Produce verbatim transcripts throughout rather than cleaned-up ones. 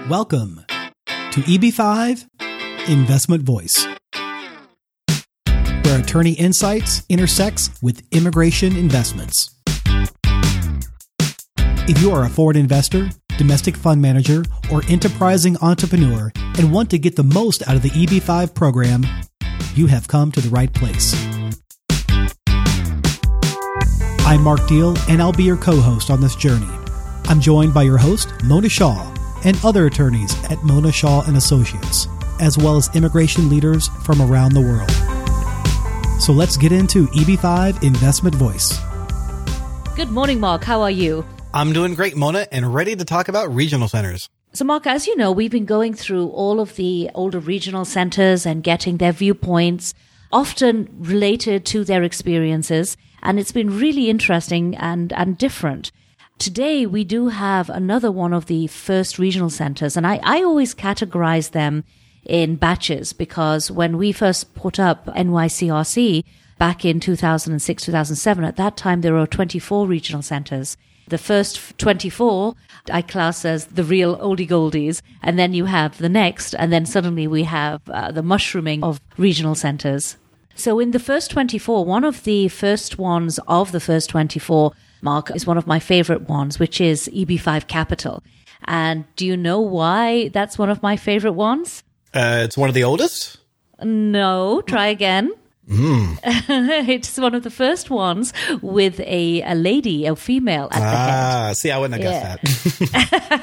Welcome to E B five Investment Voice, where attorney insights intersects with immigration investments. If you are a foreign investor, domestic fund manager, or enterprising entrepreneur and want to get the most out of the E B five program, you have come to the right place. I'm Mark Deal, and I'll be your co-host on this journey. I'm joined by your host, Mona Shaw, and other attorneys at Mona Shaw and Associates, as well as immigration leaders from around the world. So let's get into E B five Investment Voice. Good morning, Mark. How are you? I'm doing great, Mona, and ready to talk about regional centers. So, Mark, as you know, we've been going through all of the older regional centers and getting their viewpoints, often related to their experiences, and it's been really interesting and, and different. Today, we do have another one of the first regional centers, and I, I always categorize them in batches because when we first put up N Y C R C back in two thousand six, two thousand seven, at that time there were twenty-four regional centers. The first twenty-four I class as the real oldie goldies, and then you have the next, and then suddenly we have uh, the mushrooming of regional centers. So in the first twenty-four, one of the first ones of the first twenty-four, Mark, is one of my favorite ones, which is E B five Capital. And do you know why that's one of my favorite ones? Uh, it's one of the oldest? No, try again. Mm. It's one of the first ones with a, a lady, a female at the head. Ah, see, I wouldn't have Yeah. guessed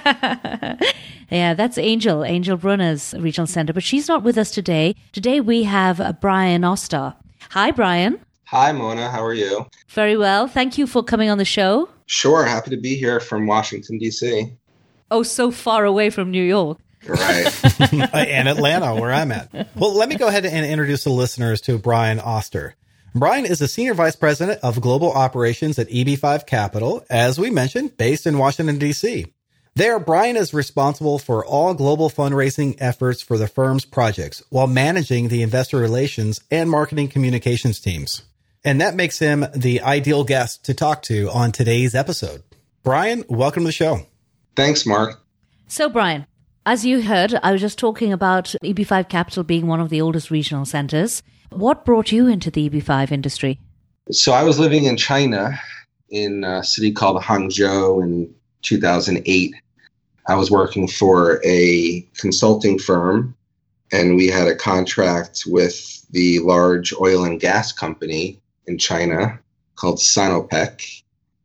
that. Yeah, that's Angel, Angel Brunner's regional center, but she's not with us today. Today we have uh, Brian Oster. Hi, Brian. Hi, Mona. How are you? Very well. Thank you for coming on the show. Sure. Happy to be here from Washington, D C. Oh, so far away from New York. Right. And Atlanta, where I'm at. Well, let me go ahead and introduce the listeners to Brian Oster. Brian is the Senior Vice President of Global Operations at E B five Capital, as we mentioned, based in Washington, D C. There, Brian is responsible for all global fundraising efforts for the firm's projects while managing the investor relations and marketing communications teams. And that makes him the ideal guest to talk to on today's episode. Brian, welcome to the show. Thanks, Mark. So, Brian, as you heard, I was just talking about E B five Capital being one of the oldest regional centers. What brought you into the E B five industry? So I was living in China in a city called Hangzhou in two thousand eight. I was working for a consulting firm, and we had a contract with the large oil and gas company in China called Sinopec.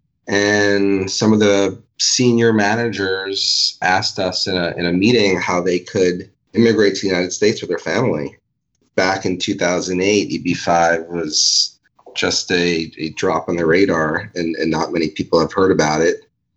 And some of the senior managers asked us in a, in a meeting how they could immigrate to the United States with their family. Back in two thousand eight, E B five was just a, a drop on the radar, and, and not many people have heard about it.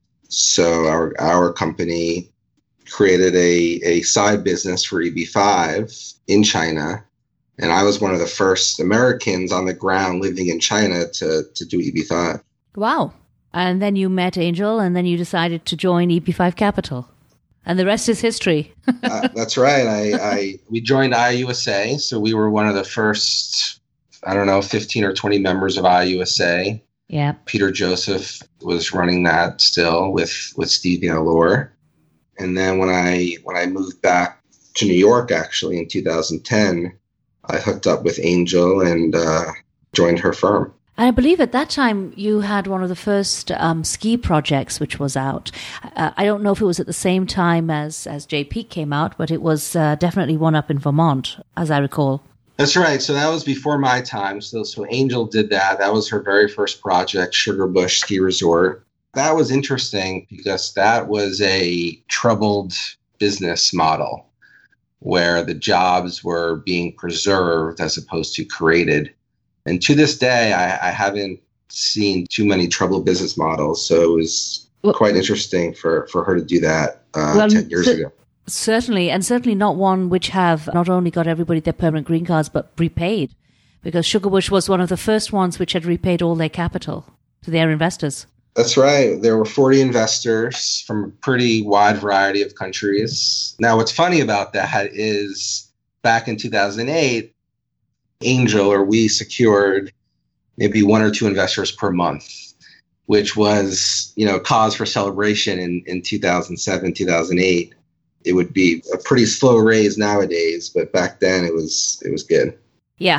So our our company created a, a side business for E B five in China. And I was one of the first Americans on the ground living in China to, to do E B five. Wow. And then you met Angel, and then you decided to join E B five Capital. And the rest is history. uh, that's right. I, I we joined I U S A. So we were one of the first, I don't know, fifteen or twenty members of I U S A. Yeah. Peter Joseph was running that still with, with Steve Allure. And then when I when I moved back to New York, actually, in two thousand ten, I hooked up with Angel and uh, joined her firm. I believe at that time you had one of the first um, ski projects which was out. Uh, I don't know if it was at the same time as, as J Peak came out, but it was uh, definitely one up in Vermont, as I recall. That's right. So that was before my time. So, so Angel did that. That was her very first project, Sugar Bush Ski Resort. That was interesting because that was a troubled business model where the jobs were being preserved as opposed to created. And to this day, I, I haven't seen too many troubled business models. So it was well, quite interesting for, for her to do that uh, well, ten years so- ago. Certainly, and certainly not one which have not only got everybody their permanent green cards, but repaid, because Sugarbush was one of the first ones which had repaid all their capital to their investors. That's right. There were forty investors from a pretty wide variety of countries. Now, what's funny about that is back in two thousand eight, Angel, or we secured maybe one or two investors per month, which was, you know, cause for celebration in, in two thousand seven, two thousand eight. it would be a pretty slow raise nowadays, but back then it was it was good. Yeah.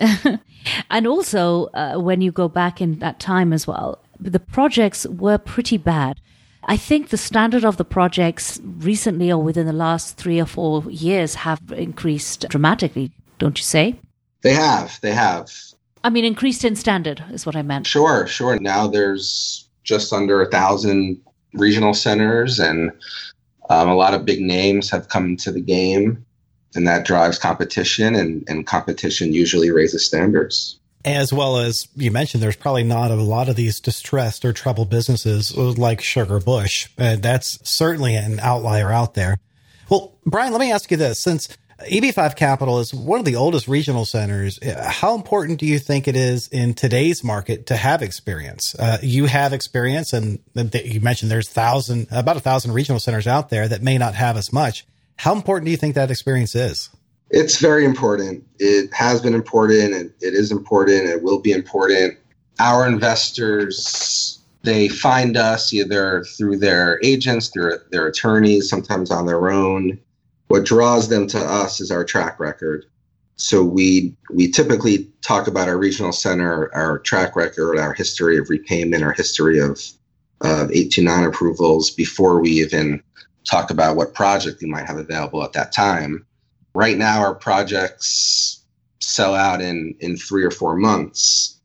And also, uh, when you go back in that time as well, the projects were pretty bad. I think the standard of the projects recently or within the last three or four years have increased dramatically, don't you say? They have. They have. I mean, increased in standard is what I meant. Sure, sure. Now there's just under a thousand regional centers, and um, a lot of big names have come to the game, and that drives competition, and, and competition usually raises standards. As well as you mentioned, there's probably not a lot of these distressed or troubled businesses like Sugar Bush. Uh, that's certainly an outlier out there. Well, Brian, let me ask you this. Since E B five Capital is one of the oldest regional centers, how important do you think it is in today's market to have experience? Uh, you have experience, and you mentioned there's thousand, about a thousand regional centers out there that may not have as much. How important do you think that experience is? It's very important. It has been important. It, it is important. It will be important. Our investors, they find us either through their agents, through their attorneys, sometimes on their own. What draws them to us is our track record. So we we typically talk about our regional center, our track record, our history of repayment, our history of, of eight two nine approvals before we even talk about what project we might have available at that time. Right now, our projects sell out in, in three or four months.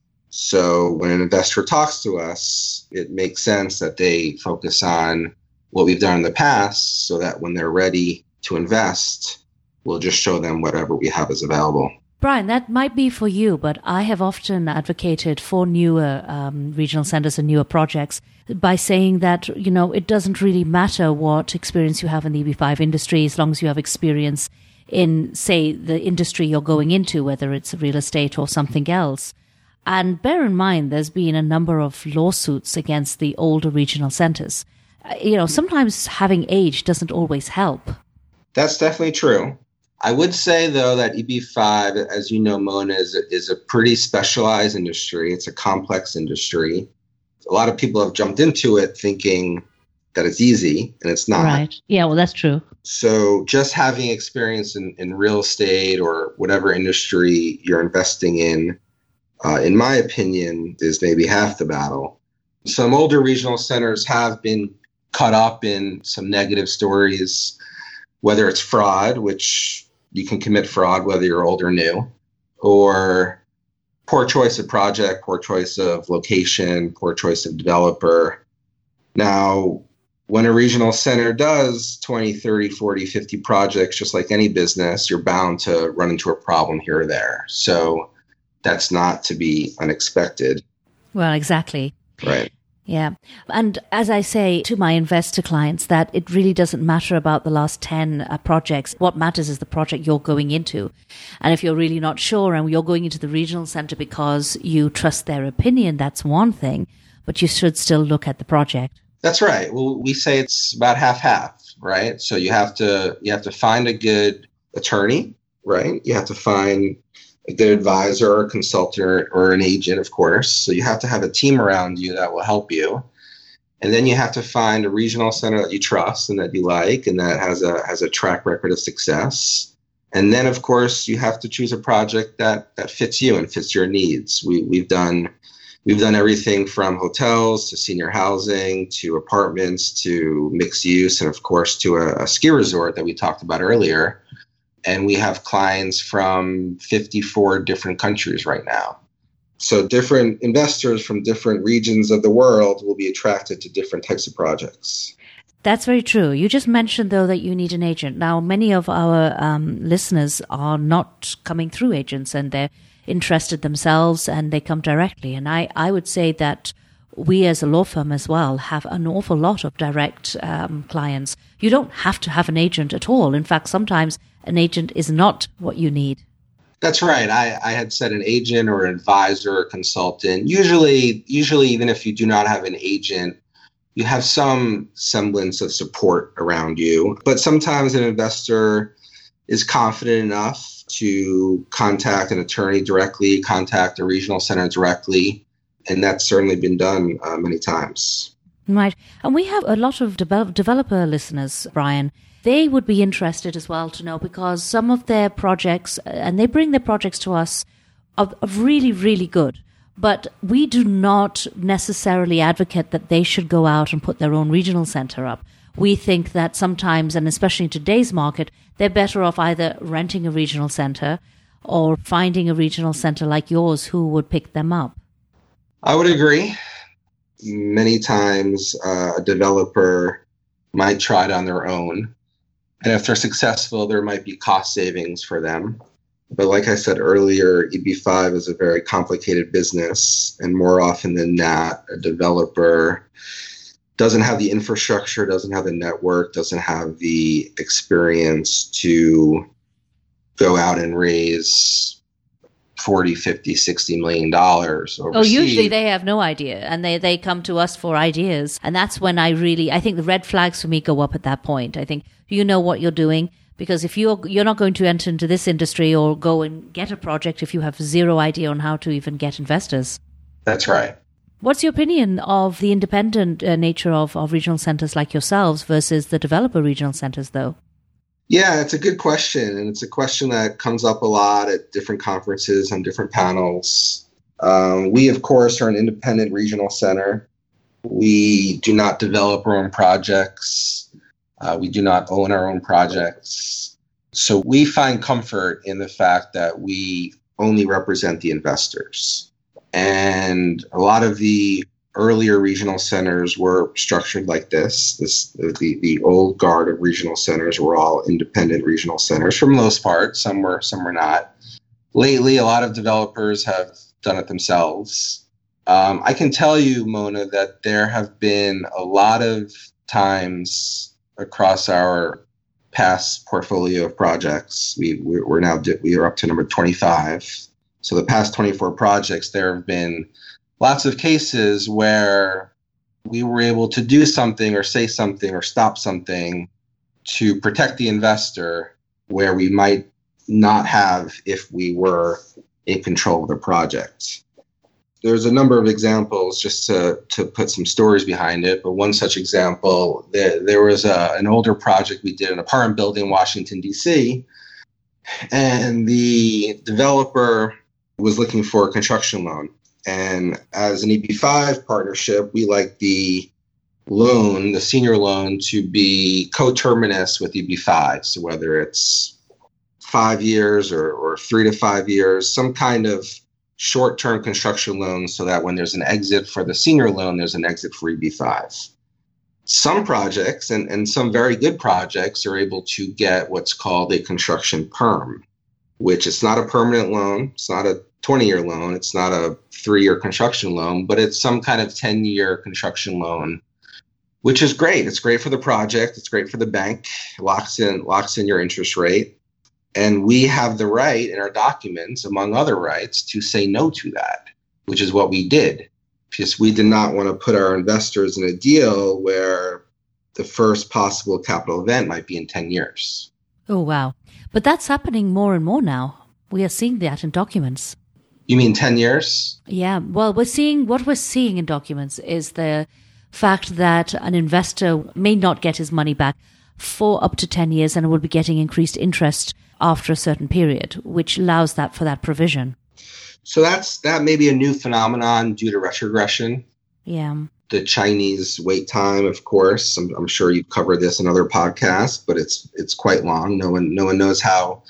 So when an investor talks to us, it makes sense that they focus on what we've done in the past so that when they're ready to invest, we'll just show them whatever we have is available. Brian, that might be for you, but I have often advocated for newer um, regional centers and newer projects by saying that, you know, it doesn't really matter what experience you have in the E B five industry as long as you have experience in, say, the industry you're going into, whether it's real estate or something else. And bear in mind, there's been a number of lawsuits against the older regional centers. Uh, you know, sometimes having age doesn't always help. That's definitely true. I would say, though, that E B five, as you know, Mona, is a, is a pretty specialized industry. It's a complex industry. A lot of people have jumped into it thinking that it's easy, and it's not. Right. Yeah, well, that's true. So just having experience in, in real estate or whatever industry you're investing in, uh, in my opinion, is maybe half the battle. Some older regional centers have been caught up in some negative stories, whether it's fraud, which you can commit fraud whether you're old or new, or poor choice of project, poor choice of location, poor choice of developer. Now, when a regional center does twenty, thirty, forty, fifty projects, just like any business, you're bound to run into a problem here or there. So that's not to be unexpected. Well, exactly. Right. Yeah. And as I say to my investor clients, that it really doesn't matter about the last ten uh, projects. What matters is the project you're going into. And if you're really not sure and you're going into the regional center because you trust their opinion, that's one thing, but you should still look at the project. That's right. Well, we say it's about half-half, right? So you have to you have to find a good attorney, right? You have to find a good advisor or consultant or an agent, of course. So you have to have a team around you that will help you. And then you have to find a regional center that you trust and that you like and that has a has a track record of success. And then, of course, you have to choose a project that that fits you and fits your needs. We we've done we've done everything from hotels to senior housing to apartments to mixed use and, of course, to a, a ski resort that we talked about earlier. And we have clients from fifty-four different countries right now. So different investors from different regions of the world will be attracted to different types of projects. That's very true. You just mentioned, though, that you need an agent. Now, many of our um, listeners are not coming through agents and they're interested themselves and they come directly. And I, I would say that we as a law firm as well have an awful lot of direct um, clients. You don't have to have an agent at all. In fact, sometimes an agent is not what you need. That's right. I, I had said an agent or an advisor or consultant. Usually, usually, even if you do not have an agent, you have some semblance of support around you. But sometimes an investor is confident enough to contact an attorney directly, contact a regional center directly. And that's certainly been done uh, many times. Right. And we have a lot of de- developer listeners, Brian. They would be interested as well to know, because some of their projects, and they bring their projects to us, are, are really, really good. But we do not necessarily advocate that they should go out and put their own regional center up. We think that sometimes, and especially in today's market, they're better off either renting a regional center or finding a regional center like yours who would pick them up. I would agree. Many times uh, a developer might try it on their own. And if they're successful, there might be cost savings for them. But like I said earlier, E B five is a very complicated business. And more often than not, a developer doesn't have the infrastructure, doesn't have the network, doesn't have the experience to go out and raise forty, fifty, sixty million dollars overseas. Oh, usually they have no idea, and they, they come to us for ideas. And that's when I really, I think the red flags for me go up at that point. I think, do you know what you're doing? Because if you're, you're not going to enter into this industry or go and get a project if you have zero idea on how to even get investors. That's right. What's your opinion of the independent uh, nature of, of regional centers like yourselves versus the developer regional centers, though? Yeah, it's a good question. And it's a question that comes up a lot at different conferences on different panels. Um, we, of course, are an independent regional center. We do not develop our own projects. Uh, we do not own our own projects. So we find comfort in the fact that we only represent the investors. And a lot of the earlier regional centers were structured like this. This the, the old guard of regional centers were all independent regional centers for the most part. Some were, some were not. Lately, a lot of developers have done it themselves. Um, I can tell you, Mona, that there have been a lot of times across our past portfolio of projects. We, we're now we are up to number twenty-five. So the past twenty-four projects, there have been lots of cases where we were able to do something or say something or stop something to protect the investor where we might not have if we were in control of the project. There's a number of examples just to, to put some stories behind it. But one such example, there, there was a, an older project we did in an apartment building in Washington, D C, and the developer was looking for a construction loan. And as an E B five partnership, we like the loan, the senior loan, to be coterminous with E B five. So whether it's five years or, or three to five years, some kind of short-term construction loan so that when there's an exit for the senior loan, there's an exit for E B five. Some projects, and, and some very good projects, are able to get what's called a construction perm, which is not a permanent loan. It's not a twenty-year loan. It's not a three-year construction loan, but it's some kind of ten-year construction loan, which is great. It's great for the project. It's great for the bank. It locks in, locks in your interest rate. And we have the right in our documents, among other rights, to say no to that, which is what we did. Because we did not want to put our investors in a deal where the first possible capital event might be in ten years. Oh, wow. But that's happening more and more now. We are seeing that in documents. You mean ten years? Yeah. Well, we're seeing what we're seeing in documents is the fact that an investor may not get his money back for up to ten years and will be getting increased interest after a certain period, which allows that for that provision. So that's that may be a new phenomenon due to retrogression. Yeah. The Chinese wait time, of course. I'm, I'm sure you've covered this in other podcasts, but it's it's quite long. No one no one knows how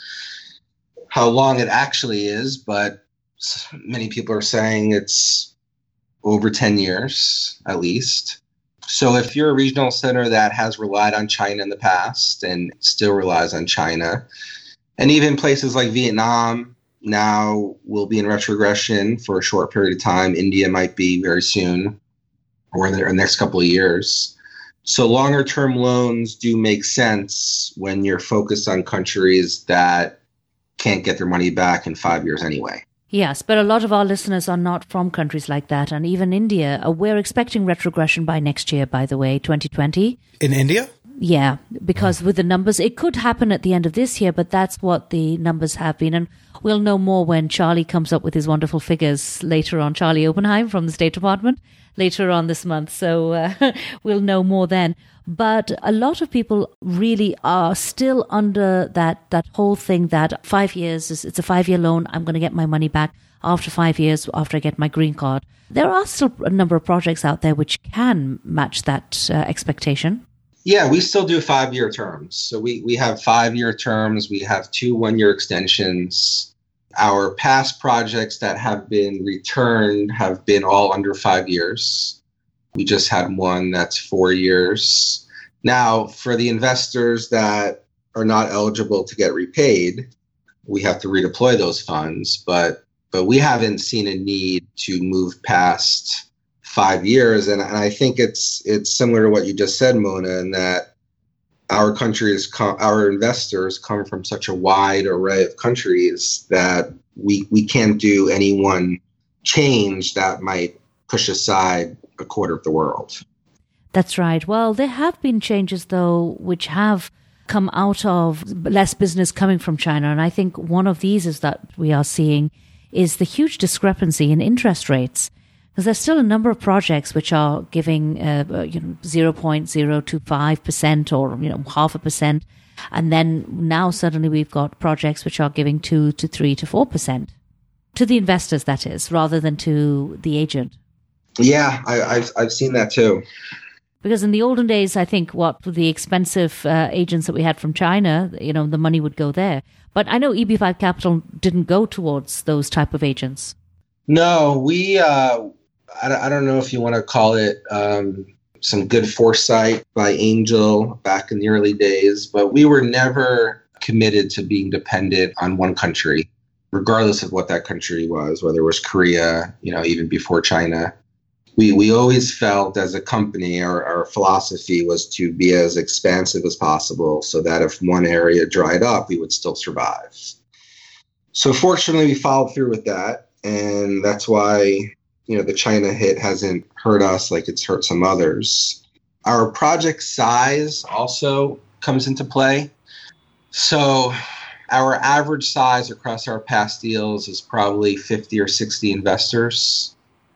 how long it actually is, but many people are saying it's over ten years at least. So if you're a regional center that has relied on China in the past and still relies on China, and even places like Vietnam now will be in retrogression for a short period of time. India might be very soon or in the next couple of years. So longer term loans do make sense when you're focused on countries that can't get their money back in five years anyway. Yes, but a lot of our listeners are not from countries like that. And even India, uh, we're expecting retrogression by next year, by the way, twenty twenty. In India? Yeah, because with the numbers, it could happen at the end of this year, but that's what the numbers have been. And we'll know more when Charlie comes up with his wonderful figures later on, Charlie Oppenheim from the State Department, later on this month. So uh, we'll know more then. But a lot of people really are still under that, that whole thing that five years, is it's a five-year loan, I'm going to get my money back after five years, after I get my green card. There are still a number of projects out there which can match that uh, expectation. Yeah, we still do five-year terms. So we, we have five-year terms. We have two one-year extensions. Our past projects that have been returned have been all under five years. We just had one that's four years. Now, for the investors that are not eligible to get repaid, we have to redeploy those funds. But but we haven't seen a need to move past five years. And, and I think it's it's similar to what you just said, Mona, in that our countries, com- our investors come from such a wide array of countries that we we can't do any one change that might push aside a quarter of the world. That's right. Well, there have been changes, though, which have come out of less business coming from China. And I think one of these is that we are seeing is the huge discrepancy in interest rates. Because there's still a number of projects which are giving uh, you know, zero point zero two five percent or you know half a percent. And then now suddenly we've got projects which are giving two to three to four percent. To the investors, that is, rather than to the agent. Yeah, I, I've I've seen that too. Because in the olden days, I think what the expensive uh, agents that we had from China, you know, the money would go there. But I know E B five Capital didn't go towards those type of agents. No, we, uh, I, I don't know if you want to call it um, some good foresight by Angel back in the early days, but we were never committed to being dependent on one country, regardless of what that country was, whether it was Korea, you know, even before China. We we always felt as a company, our, our philosophy was to be as expansive as possible so that if one area dried up, we would still survive. So fortunately, we followed through with that. And that's why, you know, the China hit hasn't hurt us like it's hurt some others. Our project size also comes into play. So our average size across our past deals is probably fifty or sixty investors.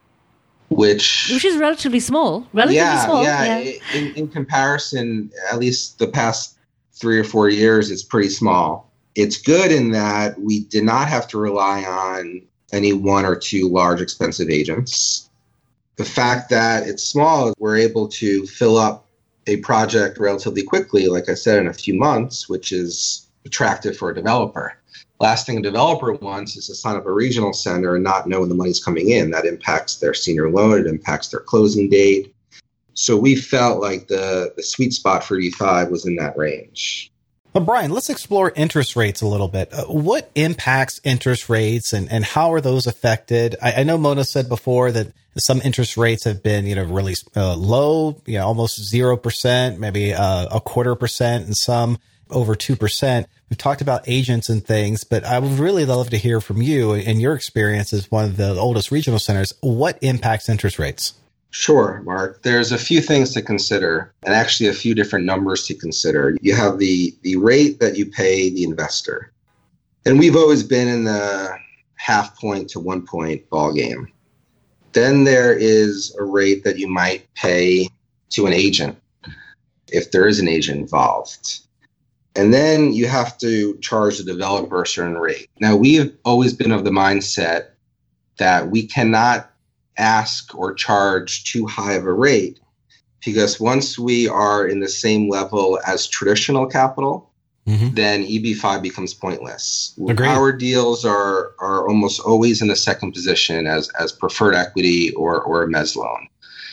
Which, which is relatively small. Relatively yeah, small. Yeah, yeah. In, in comparison, at least the past three or four years, it's pretty small. It's good in that we did not have to rely on any one or two large expensive agents. The fact that it's small, we're able to fill up a project relatively quickly, like I said, in a few months, which is attractive for a developer. Last thing a developer wants is to sign up a regional center and not know when the money's coming in. That impacts their senior loan. It impacts their closing date. So we felt like the, the sweet spot for E five was in that range. Well, Brian, let's explore interest rates a little bit. Uh, what impacts interest rates and, and how are those affected? I, I know Mona said before that some interest rates have been, you know, really uh, low, you know, almost zero percent, maybe uh, a quarter percent, and some over two percent. We've talked about agents and things, but I would really love to hear from you and your experience as one of the oldest regional centers. What impacts interest rates? Sure, Mark. There's a few things to consider, and actually a few different numbers to consider. You have the, the rate that you pay the investor. And we've always been in the half point to one point ball game. Then there is a rate that you might pay to an agent, if there is an agent involved. And then you have to charge the developer a certain rate. Now, we've always been of the mindset that we cannot ask or charge too high of a rate, because once we are in the same level as traditional capital, mm-hmm. then E B five becomes pointless. Agreed. Our deals are are almost always in the second position as, as preferred equity or, or a mezz loan.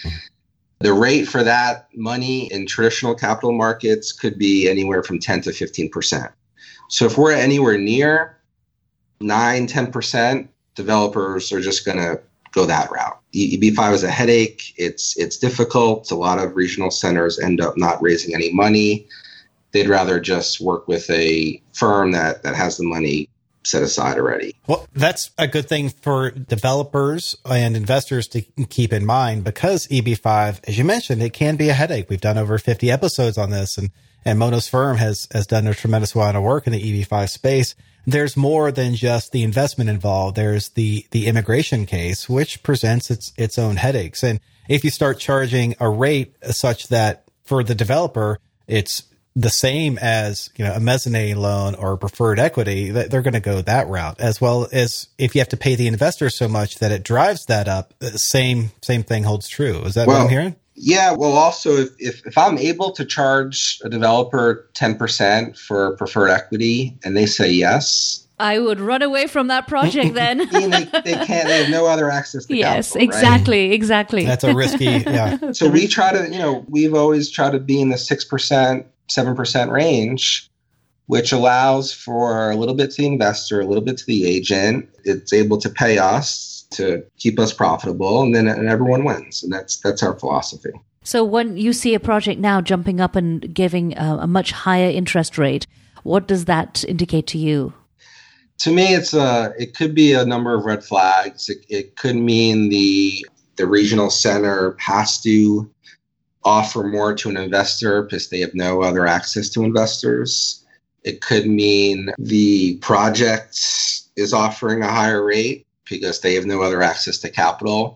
The rate for that money in traditional capital markets could be anywhere from ten to fifteen percent. So if we're anywhere near nine, ten percent, developers are just going to go that route. E B five is a headache. It's it's difficult. A lot of regional centers end up not raising any money. They'd rather just work with a firm that, that has the money set aside already. Well, that's a good thing for developers and investors to keep in mind, because E B five, as you mentioned, it can be a headache. We've done over fifty episodes on this, and, and Mona's firm has, has done a tremendous amount of work in the E B five space. There's more than just the investment involved. There's the, the immigration case, which presents its, its own headaches. And if you start charging a rate such that for the developer, it's the same as, you know, a mezzanine loan or preferred equity, that they're going to go that route, as well as if you have to pay the investor so much that it drives that up. Same, same thing holds true. Is that well, what I'm hearing? Yeah. Well, also, if, if, if I'm able to charge a developer ten percent for preferred equity and they say yes, I would run away from that project then. they, they can't, they have no other access to yes, capital. Yes, exactly, right? exactly. That's a risky, yeah. So we try to, you know, we've always tried to be in the six percent, seven percent range, which allows for a little bit to the investor, a little bit to the agent. It's able to pay us to keep us profitable, and then and everyone wins. And that's that's our philosophy. So when you see a project now jumping up and giving a, a much higher interest rate, what does that indicate to you? To me, it's a, it could be a number of red flags. It, it could mean the the regional center has to offer more to an investor because they have no other access to investors. It could mean the project is offering a higher rate because they have no other access to capital.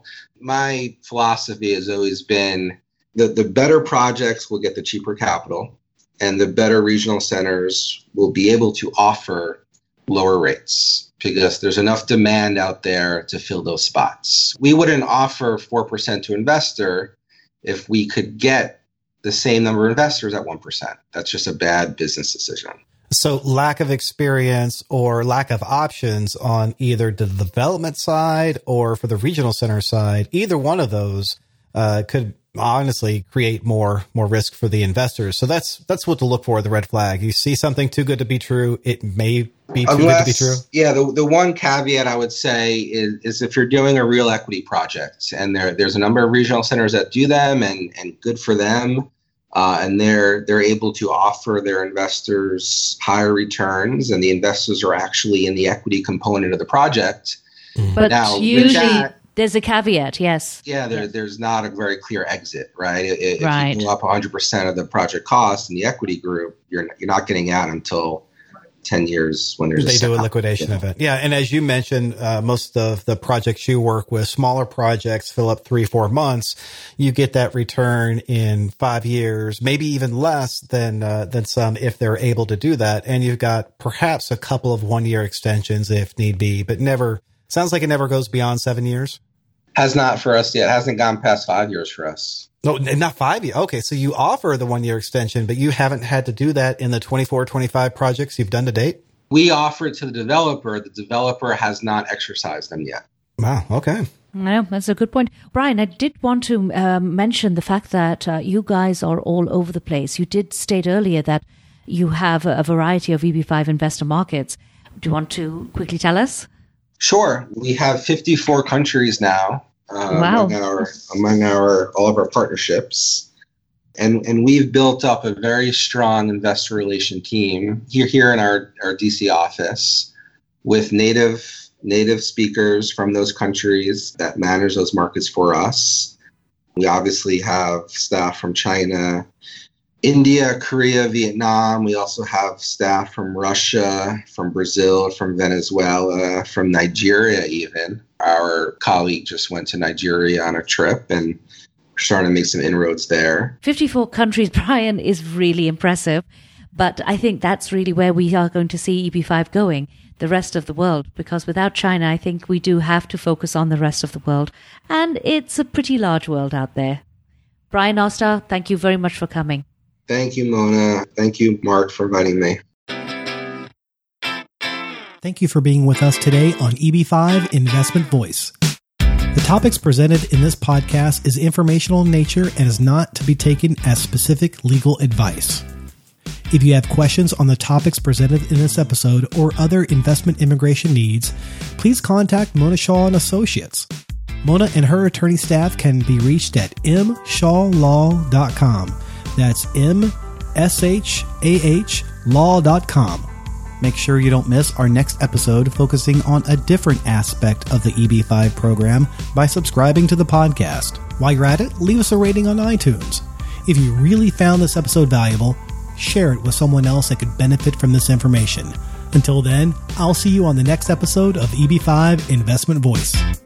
My philosophy has always been that the better projects will get the cheaper capital, and the better regional centers will be able to offer lower rates because there's enough demand out there to fill those spots. We wouldn't offer four percent to investor if we could get the same number of investors at one percent. That's just a bad business decision. So lack of experience or lack of options on either the development side or for the regional center side, either one of those uh, could honestly create more more risk for the investors. So that's that's what to look for, the red flag. You see something too good to be true, it may be too Unless, good to be true. Yeah, the, the one caveat I would say is, is if you're doing a real equity project, and there there's a number of regional centers that do them, and, and good for them, uh, and they're they're able to offer their investors higher returns, and the investors are actually in the equity component of the project. But now, usually that, there's a caveat, yes. Yeah, there, there's not a very clear exit, right? If right. you pull up one hundred percent of the project cost in the equity group, you're you're not getting out until ten years when there's they a do a liquidation yeah. event. Yeah. And as you mentioned, uh, most of the projects you work with, smaller projects, fill up three, four months, you get that return in five years, maybe even less than, uh, than some if they're able to do that. And you've got perhaps a couple of one year extensions if need be, but never, sounds like it never goes beyond seven years. Has not for us yet. It hasn't gone past five years for us. No, not five years. Okay. So you offer the one year extension, but you haven't had to do that in the twenty-four, twenty-five projects you've done to date? We offer it to the developer. The developer has not exercised them yet. Wow. Okay. No, that's a good point. Brian, I did want to uh, mention the fact that uh, you guys are all over the place. You did state earlier that you have a variety of E B five investor markets. Do you want to quickly tell us? Sure. We have fifty-four countries now uh, wow. among our among our all of our partnerships, and and we've built up a very strong investor relation team here here in our, our D C office with native native speakers from those countries that manage those markets for us. We obviously have staff from China, India, Korea, Vietnam. We also have staff from Russia, from Brazil, from Venezuela, from Nigeria even. Our colleague just went to Nigeria on a trip, and we're starting to make some inroads there. fifty-four countries, Brian, is really impressive. But I think that's really where we are going to see E B five going, the rest of the world. Because without China, I think we do have to focus on the rest of the world. And it's a pretty large world out there. Brian Oster, thank you very much for coming. Thank you, Mona. Thank you, Mark, for inviting me. Thank you for being with us today on E B five Investment Voice. The topics presented in this podcast is informational in nature and is not to be taken as specific legal advice. If you have questions on the topics presented in this episode or other investment immigration needs, please contact Mona Shaw and Associates. Mona and her attorney staff can be reached at m shaw law dot com. That's M S H A H law dot com. Make sure you don't miss our next episode focusing on a different aspect of the E B five program by subscribing to the podcast. While you're at it, leave us a rating on iTunes. If you really found this episode valuable, share it with someone else that could benefit from this information. Until then, I'll see you on the next episode of E B five Investment Voice.